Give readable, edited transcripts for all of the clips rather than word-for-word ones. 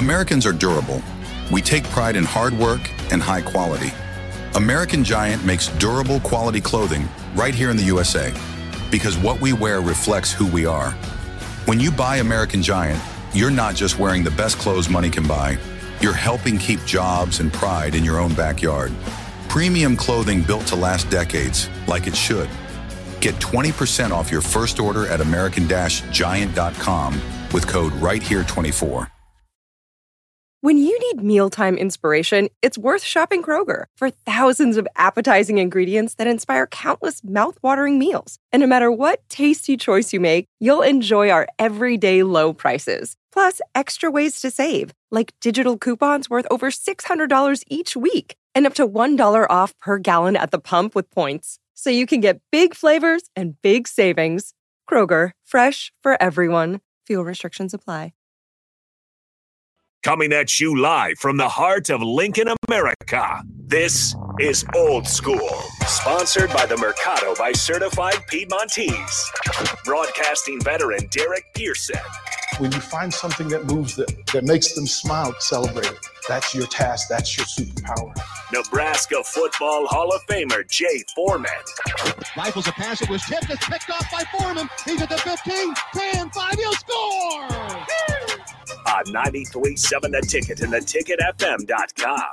Americans are durable. We take pride in hard work and high quality. American Giant makes durable quality clothing right here in the USA because what we wear reflects who we are. When you buy American Giant, you're not just wearing the best clothes money can buy. You're helping keep jobs and pride in your own backyard. Premium clothing built to last decades, like it should. Get 20% off your first order at American-Giant.com with code RightHere24. When you need mealtime inspiration, it's worth shopping Kroger for thousands of appetizing ingredients that inspire countless mouth-watering meals. And no matter what tasty choice you make, you'll enjoy our everyday low prices. Plus, extra ways to save, like digital coupons worth over $600 each week and up to $1 off per gallon at the pump with points. So you can get big flavors and big savings. Kroger, fresh for everyone. Fuel restrictions apply. Coming at you live from the heart of Lincoln, America. This is Old School, sponsored by the Mercado by Certified Piedmontese. Broadcasting veteran Derek Pearson. When you find something that moves them, that makes them smile, celebrate it. That's your task. That's your superpower. Nebraska Football Hall of Famer Jay Foreman. Rifles a pass. It was tipped. It's picked off by Foreman. He's at the 15, 10, 5. He'll score! On 93.7 The Ticket and theticketfm.com.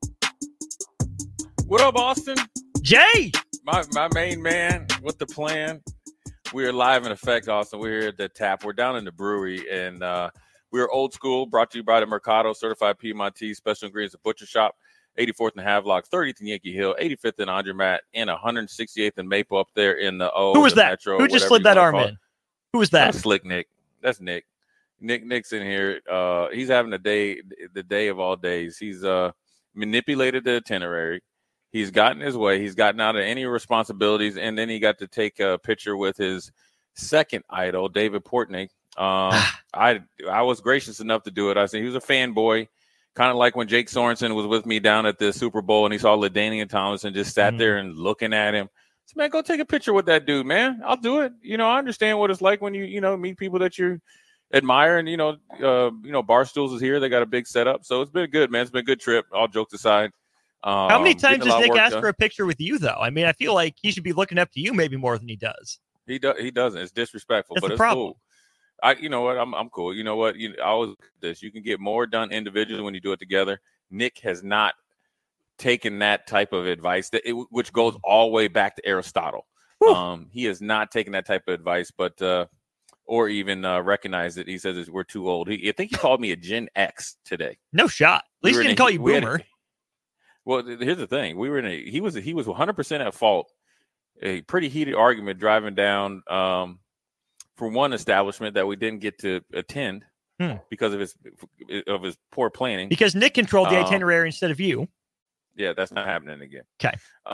What up, Austin? Jay! My main man with the plan. We're live in effect, Austin. We're here at the Tap. We're down in the brewery, and we're Old School, brought to you by the Mercado, Certified Piedmontese, Special Ingredients and Butcher Shop, 84th and Havelock, 30th and Yankee Hill, 85th and Andremat, and 168th and Maple up there in the Who was that? Metro, who just slid that arm in? Who was that? That's Slick Nick. That's Nick. Nick's in here. He's having the day of all days. He's manipulated the itinerary. He's gotten his way. He's gotten out of any responsibilities, and then he got to take a picture with his second idol, David Portnoy. I was gracious enough to do it. I said he was a fanboy, kind of like when Jake Sorensen was with me down at the Super Bowl, and he saw LaDainian Tomlinson just sat there and looking at him. So, man, go take a picture with that dude, man. I'll do it. I understand what it's like when you meet people that you admire, and Barstools is here. They got a big setup, so it's been good, man. It's been a good trip. All jokes aside. How many times does Nick ask for a picture with you, though? I mean, I feel like he should be looking up to you maybe more than he does. He doesn't. It's disrespectful, That's but it's problem. cool. You know what? I'm cool. You know what? I always this. You can get more done individually when you do it together. Nick has not taken that type of advice which goes all the way back to Aristotle. He has not taken that type of advice, but or even recognized it. He says we're too old. I think he called me a Gen X today. No shot. At least he didn't call you boomer. Well, here's the thing. He was 100% at fault. A pretty heated argument driving down for one establishment that we didn't get to attend because of his poor planning. Because Nick controlled the itinerary instead of you. Yeah, that's not happening again. Okay.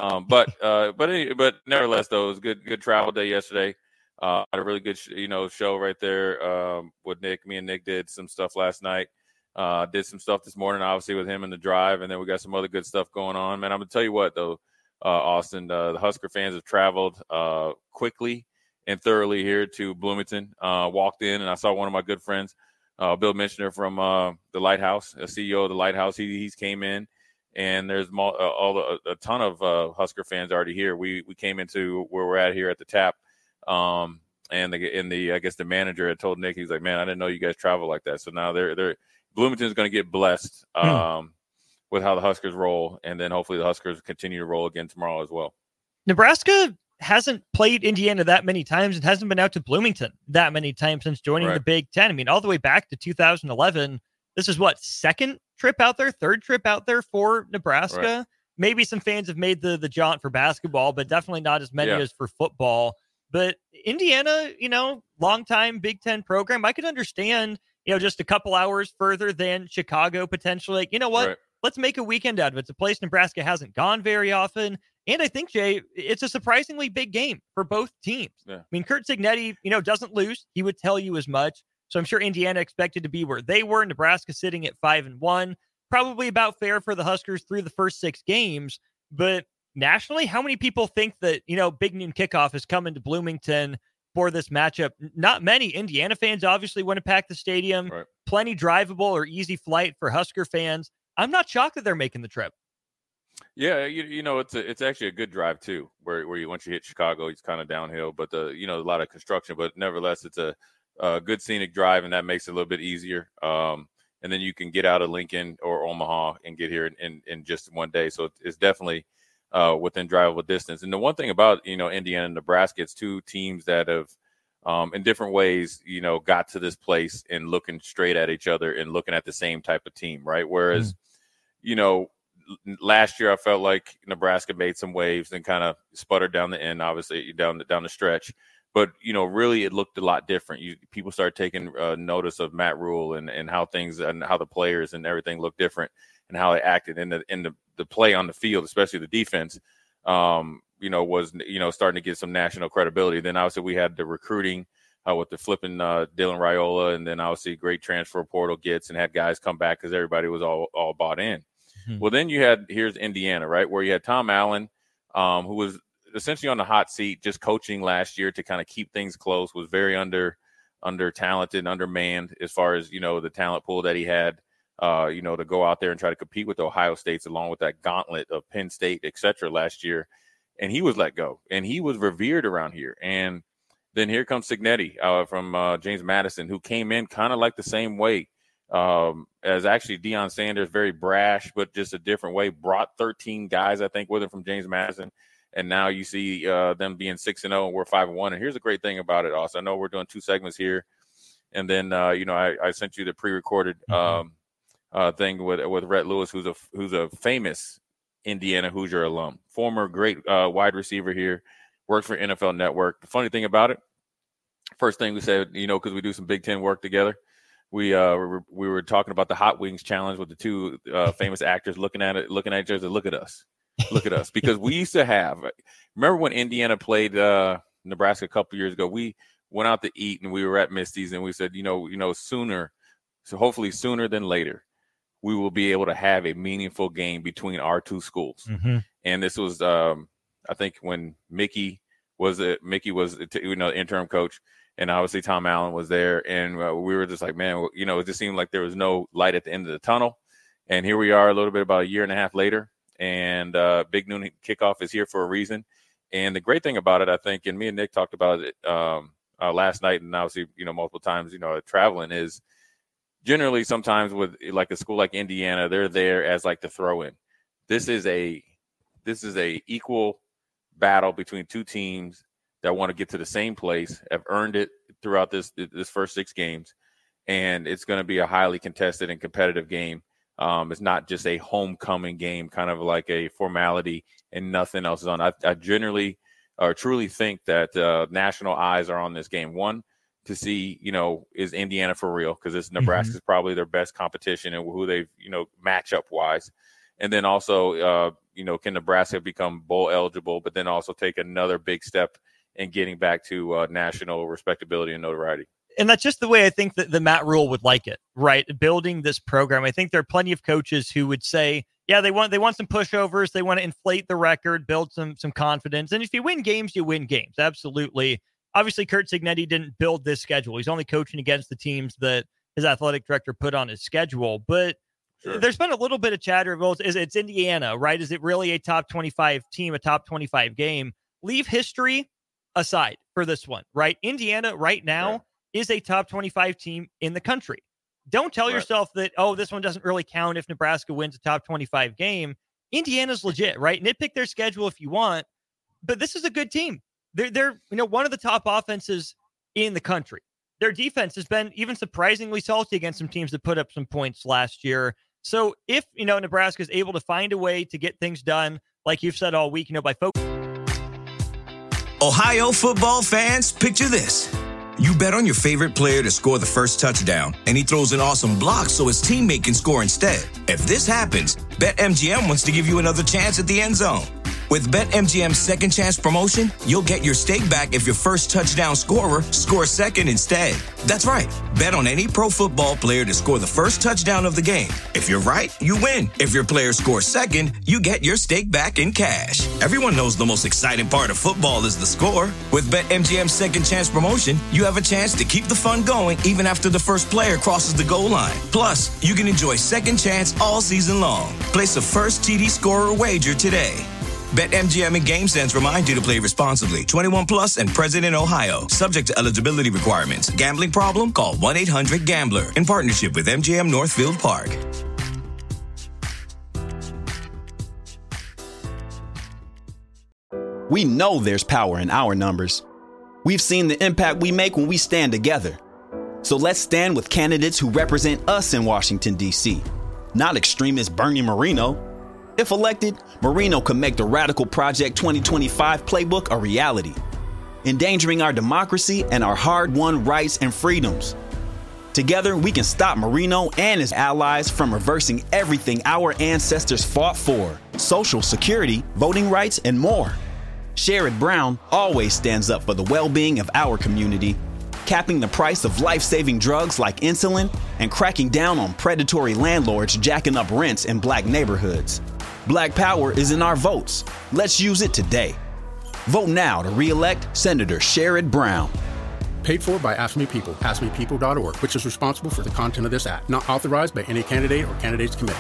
But nevertheless, though, it was good travel day yesterday. Had a really good show right there with Nick. Me and Nick did some stuff last night. Did some stuff this morning, obviously, with him in the drive, and then we got some other good stuff going on. Man, I'm going to tell you what, though, Austin, the Husker fans have traveled quickly and thoroughly here to Bloomington. Walked in, and I saw one of my good friends, Bill Mentioner from the Lighthouse, a CEO of the Lighthouse. He's came in, and there's a ton of Husker fans already here. We came into where we're at here at the Tap, and I guess the manager had told Nick, he's like, man, I didn't know you guys travel like that. So now they're Bloomington's going to get blessed with how the Huskers roll, and then hopefully the Huskers continue to roll again tomorrow as well. Nebraska hasn't played Indiana that many times and hasn't been out to Bloomington that many times since joining the Big Ten. I mean, all the way back to 2011. This is second trip out there, third trip out there for Nebraska. Right. Maybe some fans have made the jaunt for basketball, but definitely not as many as for football. But Indiana, longtime Big Ten program, I could understand, just a couple hours further than Chicago potentially. Like, you know what? Right. Let's make a weekend out of it. It's a place Nebraska hasn't gone very often. And I think, Jay, it's a surprisingly big game for both teams. Yeah. I mean, Curt Cignetti, doesn't lose. He would tell you as much. So I'm sure Indiana expected to be where they were. Nebraska sitting at 5-1. Probably about fair for the Huskers through the first 6 games. But nationally, how many people think that, Big Noon Kickoff is coming to Bloomington for this matchup? Not many. Indiana fans obviously want to pack the stadium. Right. plenty drivable or easy flight for Husker fans. I'm not shocked that they're making the trip. Yeah, it's actually a good drive too. Where you once you hit Chicago, it's kind of downhill, but a lot of construction, but nevertheless, it's a good scenic drive, and that makes it a little bit easier. And then you can get out of Lincoln or Omaha and get here in just one day. So it's definitely within drivable distance. And the one thing about Indiana and Nebraska, it's two teams that have in different ways got to this place and looking straight at each other and looking at the same type of team, right? Whereas last year I felt like Nebraska made some waves and kind of sputtered down the end, obviously down the stretch. But, really it looked a lot different. People started taking notice of Matt Rule and how things and how the players and everything looked different and how they acted in the play on the field, especially the defense, was starting to get some national credibility. Then obviously we had the recruiting with the flipping Dylan Raiola, and then obviously great transfer portal gets and had guys come back because everybody was all bought in. Mm-hmm. Well, then here's Indiana, right, where you had Tom Allen, who was essentially on the hot seat, just coaching last year to kind of keep things close, was very under talented, undermanned as far as, the talent pool that he had, to go out there and try to compete with the Ohio States along with that gauntlet of Penn State, et cetera, last year. And he was let go, and he was revered around here. And then here comes Cignetti from James Madison, who came in kind of like the same way as actually Deion Sanders, very brash, but just a different way, brought 13 guys, I think, with him from James Madison. And now you see them being 6-0 and we're 5-1. And here's the great thing about it, also. I know we're doing 2 segments here. And then, I sent you the pre-recorded thing with Rhett Lewis, who's a famous Indiana Hoosier alum, former great wide receiver here, worked for NFL Network. The funny thing about it, first thing we said, because we do some Big Ten work together, we were talking about the Hot Wings Challenge with the 2 famous actors looking at each other. Look at us. Look at us, because we used to remember when Indiana played Nebraska a couple years ago, we went out to eat and we were at Misty's and we said, hopefully sooner than later, we will be able to have a meaningful game between our 2 schools. Mm-hmm. And this was, I think when Mickey was the interim coach, and obviously Tom Allen was there. And we were just like, man, it just seemed like there was no light at the end of the tunnel. And here we are a little bit about a year and a half later. And Big Noon Kickoff is here for a reason. And the great thing about it, I think, and me and Nick talked about it last night, and obviously, multiple times, traveling, is generally sometimes with like a school like Indiana, they're there as like the throw-in. This is a equal battle between 2 teams that want to get to the same place, have earned it throughout this first 6 games, and it's going to be a highly contested and competitive game. It's not just a homecoming game, kind of like a formality and nothing else is on. I generally or truly think that national eyes are on this game. One, to see, is Indiana for real? Because it's Nebraska's probably their best competition and who they've, matchup wise. And then also, can Nebraska become bowl eligible, but then also take another big step in getting back to national respectability and notoriety. And that's just the way I think that the Matt Rule would like it, right? Building this program. I think there are plenty of coaches who would say, yeah, they want some pushovers. They want to inflate the record, build some confidence. And if you win games, you win games. Absolutely. Obviously, Curt Cignetti didn't build this schedule. He's only coaching against the teams that his athletic director put on his schedule. But there's been a little bit of chatter. Well, it's Indiana, right? Is it really a top 25 team, a top 25 game? Leave history aside for this one, right? Indiana right now is a top 25 team in the country. Don't tell yourself that, this one doesn't really count if Nebraska wins a top 25 game. Indiana's legit, right? Nitpick their schedule if you want, but this is a good team. They're one of the top offenses in the country. Their defense has been even surprisingly salty against some teams that put up some points last year. So if, Nebraska is able to find a way to get things done, like you've said all week, by focus. Ohio football fans, picture this. You bet on your favorite player to score the first touchdown, and he throws an awesome block so his teammate can score instead. If this happens, BetMGM wants to give you another chance at the end zone. With BetMGM's second chance promotion, you'll get your stake back if your first touchdown scorer scores second instead. That's right. Bet on any pro football player to score the first touchdown of the game. If you're right, you win. If your player scores second, you get your stake back in cash. Everyone knows the most exciting part of football is the score. With BetMGM's second chance promotion, you have a chance to keep the fun going even after the first player crosses the goal line. Plus, you can enjoy second chance all season long. Place a first TD scorer wager today. BetMGM and GameSense remind you to play responsibly. 21 plus and present in Ohio. Subject to eligibility requirements. Gambling problem? Call 1-800-GAMBLER. In partnership with MGM Northfield Park. We know there's power in our numbers. We've seen the impact we make when we stand together. So let's stand with candidates who represent us in Washington, D.C., not extremist Bernie Moreno. If elected, Moreno could make the Radical Project 2025 playbook a reality, endangering our democracy and our hard-won rights and freedoms. Together, we can stop Moreno and his allies from reversing everything our ancestors fought for: social security, voting rights, and more. Sherrod Brown always stands up for the well-being of our community, capping the price of life-saving drugs like insulin and cracking down on predatory landlords jacking up rents in Black neighborhoods. Black power is in our votes. Let's use it today. Vote now to re-elect Senator Sherrod Brown. Paid for by Ask Me People, AskMePeople.org, which is responsible for the content of this ad. Not authorized by any candidate or candidates committee.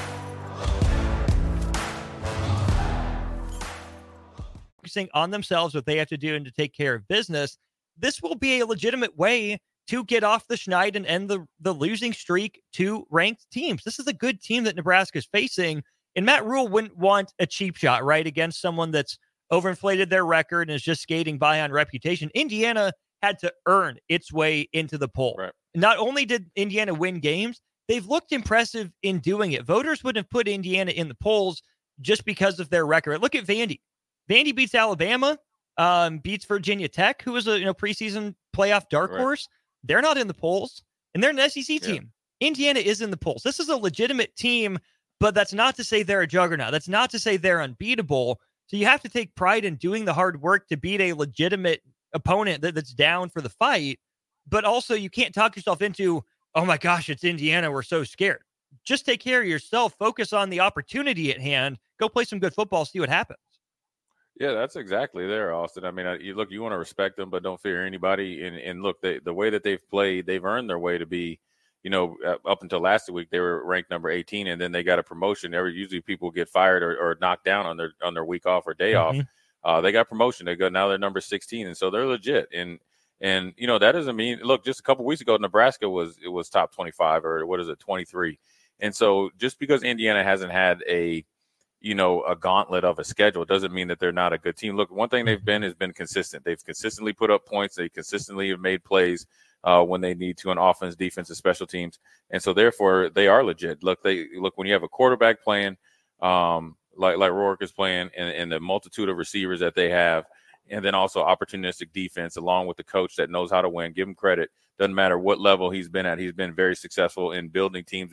Focusing on themselves, what they have to do and to take care of business, this will be a legitimate way to get off the schneid and end the losing streak to ranked teams. This is a good team that Nebraska is facing. And Matt Rule wouldn't want a cheap shot, right, against someone that's overinflated their record and is just skating by on reputation. Indiana had to earn its way into the poll. Right. Not only did Indiana win games, they've looked impressive in doing it. Voters wouldn't have put Indiana in the polls just because of their record. Look at Vandy. Vandy beats Alabama, beats Virginia Tech, who was a preseason playoff dark horse. They're not in the polls, and they're an SEC team. Indiana is in the polls. This is a legitimate team. But that's not to say they're a juggernaut. That's not to say they're unbeatable. So you have to take pride in doing the hard work to beat a legitimate opponent that's down for the fight. But also you can't talk yourself into, oh my gosh, it's Indiana, we're so scared. Just take care of yourself. Focus on the opportunity at hand. Go play some good football, see what happens. Yeah, that's exactly there, Austin. I mean, you want to respect them, but don't fear anybody. And look, the way that they've played, they've earned their way to be, up until last week, they were ranked number 18, and then they got a promotion. Usually people get fired or knocked down on their week off or day off. They got promotion. Now they're number 16, and so they're legit. And that doesn't mean, look, just a couple weeks ago, Nebraska was top 25 or 23. And so just because Indiana hasn't had a gauntlet of a schedule doesn't mean that they're not a good team. Look, one thing they've been has been consistent. They've consistently put up points. They consistently have made plays when they need to on offense, defense, and special teams. And so therefore they are legit. Look, when you have a quarterback playing, like Rourke is playing, and the multitude of receivers that they have, and then also opportunistic defense along with the coach that knows how to win, give him credit. Doesn't matter what level he's been at. He's been very successful in building teams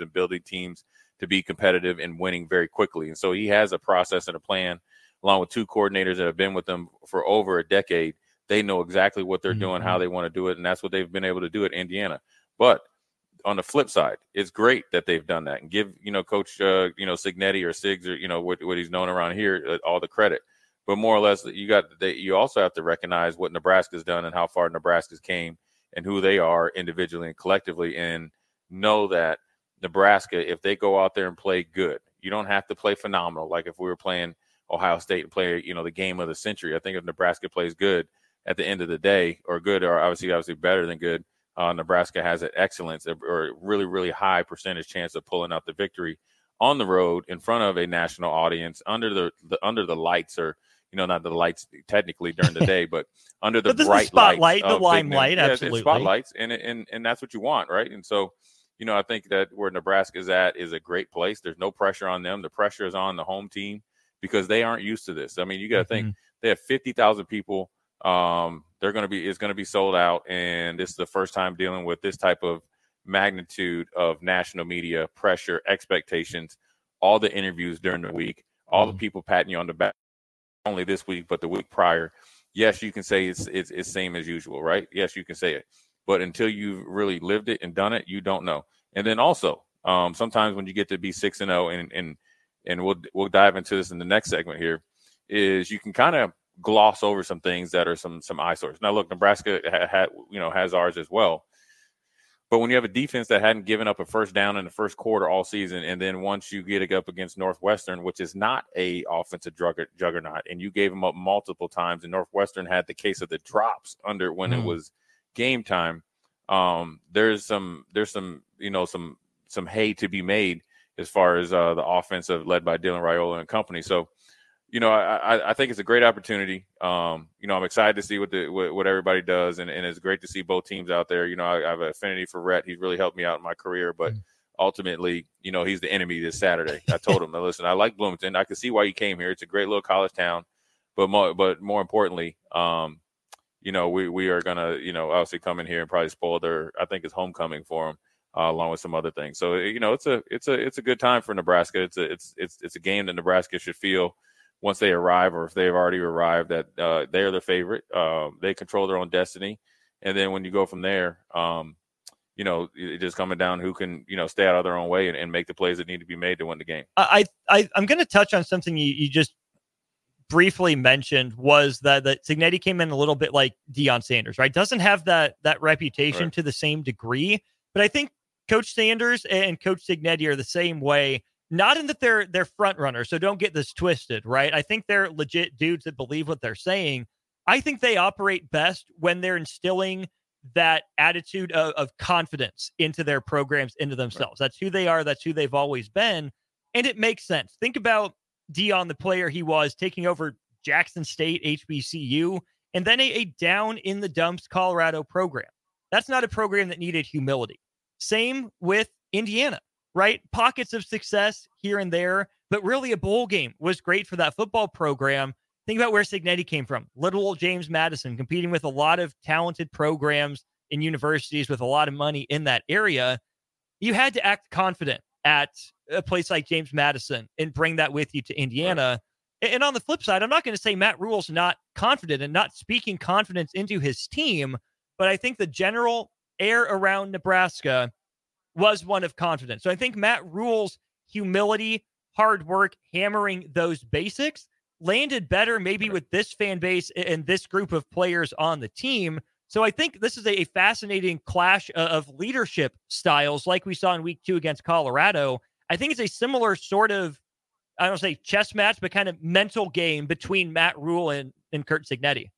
to be competitive and winning very quickly. And so he has a process and a plan, along with two coordinators that have been with them for over a decade. They know exactly what they're doing, how they want to do it, and that's what they've been able to do at Indiana. But on the flip side, it's great that they've done that, and give Coach Signetti or Siggs or what he's known around here all the credit. But more or less, you also have to recognize what Nebraska's done and how far Nebraska's came and who they are individually and collectively, and know that Nebraska, if they go out there and play good, you don't have to play phenomenal. Like if we were playing Ohio State and play the game of the century, I think if Nebraska plays good at the end of the day, or good, or obviously better than good, Nebraska has an excellence or really, really high percentage chance of pulling out the victory on the road in front of a national audience under the lights, or not the lights technically during the day, but under the bright spotlight, lights, the limelight, absolutely, spotlights, and that's what you want, right? And so, I think that where Nebraska is at is a great place. There's no pressure on them. The pressure is on the home team because they aren't used to this. I mean, you got to think they have 50,000 people. It's going to be sold out, and this is the first time dealing with this type of magnitude of national media pressure, expectations, all the interviews during the week, all the people patting you on the back. only this week, but the week prior, yes, you can say it's same as usual, right? Yes, you can say it. But until you've really lived it and done it, you don't know. And then also, sometimes when you get to be 6-0, and we'll dive into this in the next segment here, is you can kind of gloss over some things that are some eyesores. Now, look, Nebraska has ours as well. But when you have a defense that hadn't given up a first down in the first quarter all season, and then once you get it up against Northwestern, which is not a offensive juggernaut, and you gave them up multiple times, and Northwestern had the case of the drops under when it was game time, there's some hay to be made as far as the offensive led by Dylan Raiola and company. So, I think it's a great opportunity. I'm excited to see what everybody does, and it's great to see both teams out there. I have an affinity for Rhett. He's really helped me out in my career, but ultimately, he's the enemy this Saturday. I told him, listen, I like Bloomington. I can see why you came here. It's a great little college town, but more importantly, we are gonna, obviously come in here and probably spoil I think it's homecoming for them, along with some other things. So, it's a good time for Nebraska. It's a game that Nebraska should feel once they arrive, or if they've already arrived, that they are the favorite. They control their own destiny. And then when you go from there, it just coming down who can, stay out of their own way and make the plays that need to be made to win the game. I'm going to touch on something you just briefly mentioned, was that Cignetti came in a little bit like Deion Sanders, right? Doesn't have that reputation to the same degree, but I think Coach Sanders and Coach Cignetti are the same way. Not in that they're front runners, so don't get this twisted, right? I think they're legit dudes that believe what they're saying. I think they operate best when they're instilling that attitude of confidence into their programs, into themselves. Right. That's who they are. That's who they've always been. And it makes sense. Think about Deion, the player he was, taking over Jackson State, HBCU, and then a down in the dumps Colorado program. That's not a program that needed humility. Same with Indiana. Right? Pockets of success here and there, but really a bowl game was great for that football program. Think about where Cignetti came from. Little old James Madison, competing with a lot of talented programs in universities with a lot of money in that area. You had to act confident at a place like James Madison and bring that with you to Indiana. Right. And on the flip side, I'm not going to say Matt Rhule's not confident and not speaking confidence into his team, but I think the general air around Nebraska was one of confidence. So I think Matt Rhule's humility, hard work, hammering those basics landed better maybe with this fan base and this group of players on the team. So I think this is a fascinating clash of leadership styles like we saw in week 2 against Colorado. I think it's a similar sort of, I don't say chess match, but kind of mental game between Matt Rhule and Curt Cignetti.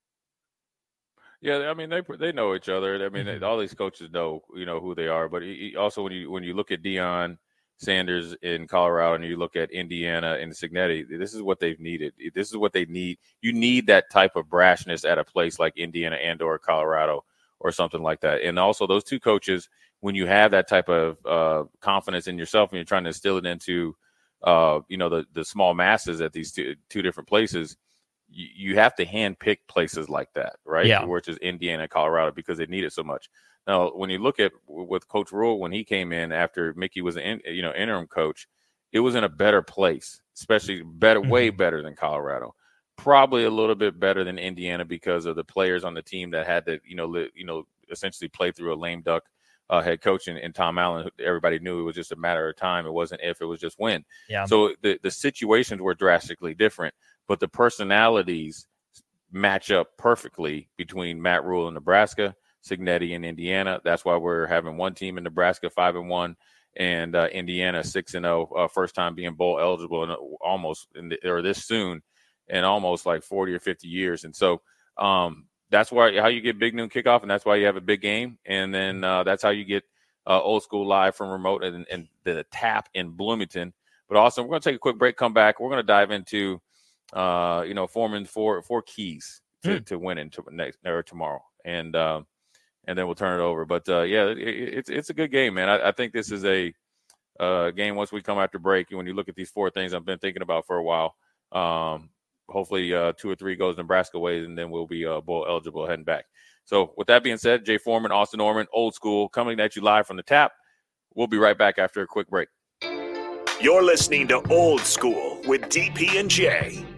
Yeah, I mean they know each other. I mean, all these coaches know who they are. But also when you look at Deion Sanders in Colorado and you look at Indiana and Cignetti, this is what they've needed. This is what they need. You need that type of brashness at a place like Indiana and/or Colorado or something like that. And also those two coaches, when you have that type of confidence in yourself and you're trying to instill it into the small masses at these two different places. You have to handpick places like that, right? Yeah. Which is Indiana and Colorado, because they need it so much. Now, when you look at with Coach Rhule, when he came in after Mickey was an interim coach, it was in a better place, especially way better than Colorado. Probably a little bit better than Indiana because of the players on the team that had to, essentially play through a lame duck head coach and Tom Allen. Everybody knew it was just a matter of time. It wasn't if, it was just when. Yeah. So the situations were drastically different. But the personalities match up perfectly between Matt Rhule in Nebraska, Cignetti in Indiana. That's why we're having one team in Nebraska 5-1 and Indiana 6-0, first time being bowl eligible this soon in almost like 40 or 50 years. And so that's why how you get Big Noon Kickoff, and that's why you have a big game. And then that's how you get Old School live from remote and the Tap in Bloomington. But also, we're going to take a quick break, come back. We're going to dive into Foreman's four keys to winning tomorrow, and then we'll turn it over. But it's a good game, man. I think this is a game once we come after break. When you look at these 4 things I've been thinking about for a while, hopefully 2 or 3 goes Nebraska ways, and then we'll be bowl eligible heading back. So with that being said, Jay Foreman, Austin Norman, Old School, coming at you live from the Tap. We'll be right back after a quick break. You're listening to Old School with DP and J.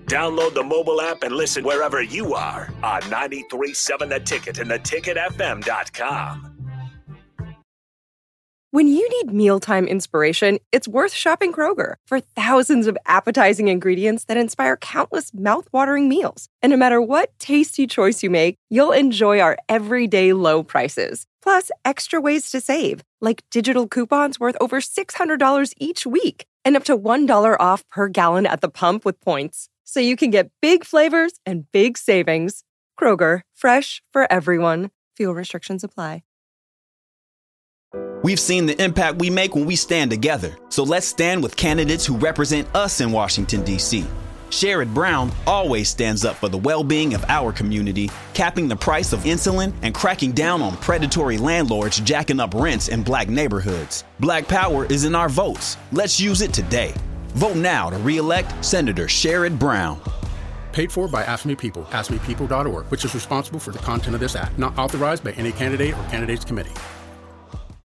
Download the mobile app and listen wherever you are on 93.7 The Ticket and theticketfm.com. When you need mealtime inspiration, it's worth shopping Kroger for thousands of appetizing ingredients that inspire countless mouth-watering meals. And no matter what tasty choice you make, you'll enjoy our everyday low prices. Plus, extra ways to save, like digital coupons worth over $600 each week and up to $1 off per gallon at the pump with points. So you can get big flavors and big savings. Kroger, fresh for everyone. Fuel restrictions apply. We've seen the impact we make when we stand together. So let's stand with candidates who represent us in Washington, D.C. Sherrod Brown always stands up for the well-being of our community, capping the price of insulin and cracking down on predatory landlords jacking up rents in black neighborhoods. Black power is in our votes. Let's use it today. Vote now to re-elect Senator Sherrod Brown. Paid for by Ask Me People, AskMePeople.org, which is responsible for the content of this act. Not authorized by any candidate or candidates committee.